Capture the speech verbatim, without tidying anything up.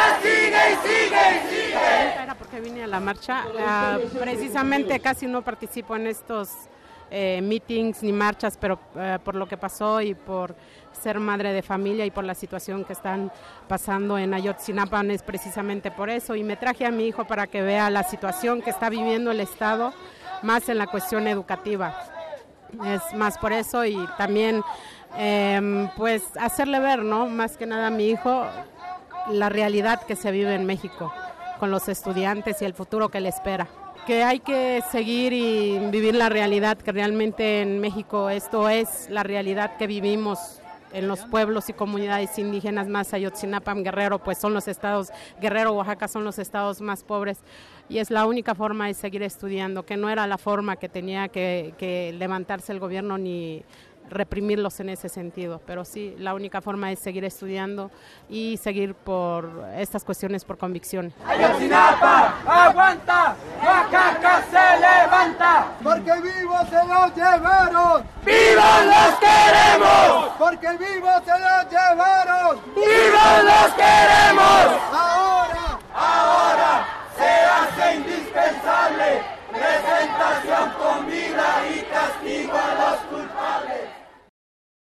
sigue y sigue y sigue. Era porque vine a la marcha, uh, precisamente casi no participo en estos eh, meetings ni marchas, pero uh, por lo que pasó y por ser madre de familia y por la situación que están pasando en Ayotzinapa es precisamente por eso, y me traje a mi hijo para que vea la situación que está viviendo el Estado, más en la cuestión educativa. Es más por eso, y también eh, pues hacerle ver, ¿no?, más que nada a mi hijo, la realidad que se vive en México con los estudiantes y el futuro que le espera. Que hay que seguir y vivir la realidad, que realmente en México esto es la realidad que vivimos en los pueblos y comunidades indígenas, más Ayotzinapa, Guerrero, pues son los estados, Guerrero, Oaxaca son los estados más pobres, y es la única forma de seguir estudiando, que no era la forma que tenía que, que levantarse el gobierno ni reprimirlos en ese sentido, pero sí, la única forma es seguir estudiando y seguir por estas cuestiones por convicción. Ayotzinapa aguanta, Oaxaca se levanta, porque vivos se los llevaron. ¡Vivan los